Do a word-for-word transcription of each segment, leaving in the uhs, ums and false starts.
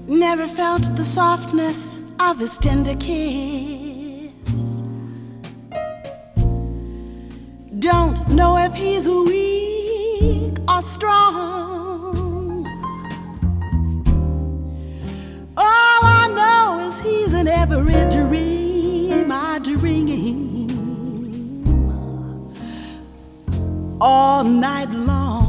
Never felt the softness of his tender kiss. Don't know if he's weak or strong. All I know is he's in every dream I dream all night long.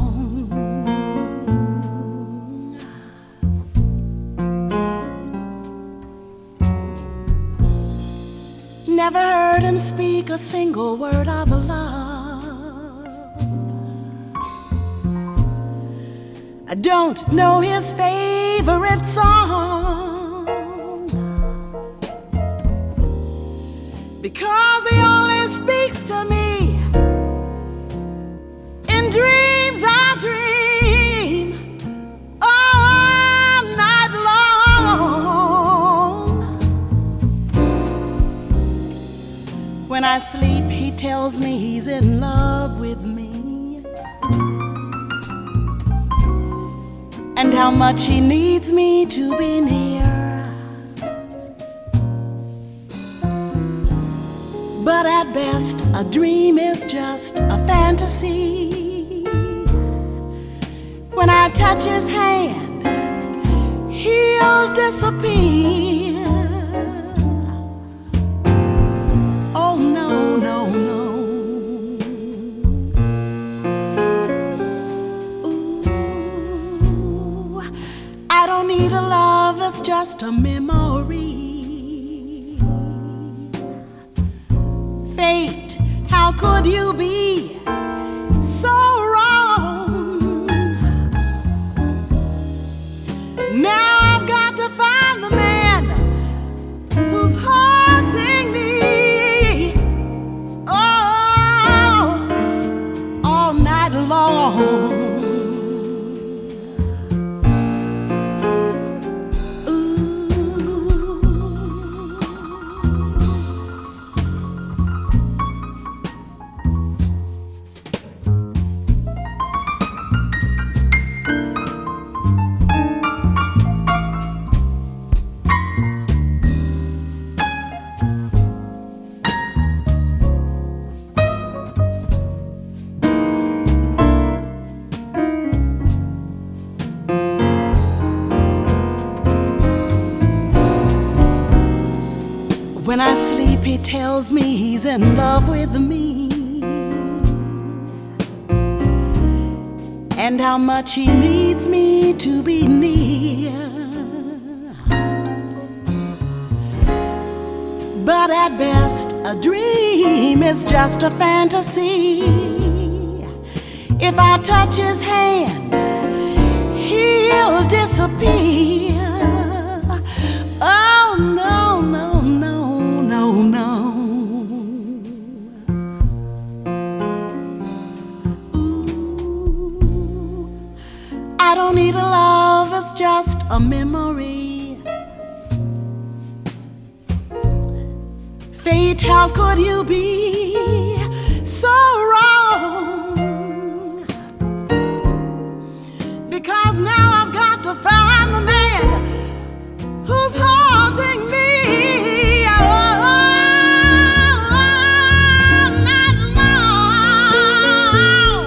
Never heard him speak a single word of love. I don't know his favorite song, because he only speaks to me in dreams I dream all night long. When I sleep, he tells me he's in love with me, and how much he needs me to be near. But at best, a dream is just a fantasy. When I touch his hand, he'll disappear. Oh no, no, no. Ooh, I don't need a love that's just a memory. Fate, how could you be so wrong? Now I've got to find the man who's haunting me, oh, all night long. When I sleep, he tells me he's in love with me, and how much he needs me to be near. But at best, a dream is just a fantasy. If I touch his hand, he'll disappear. Oh no, no, no, no, no. Ooh, I don't need a love that's just a memory. Fate, how could you be so wrong? Because now I've got to find the man who's haunting me all night long,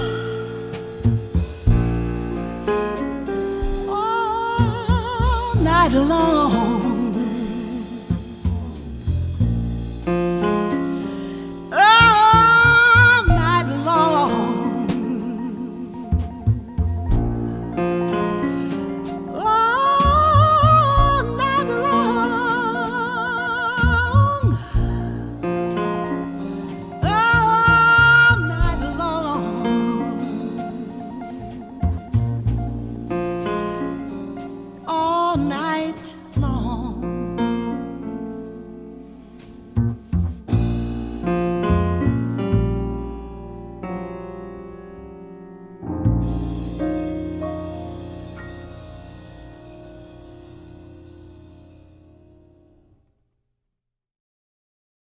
all night long. All night.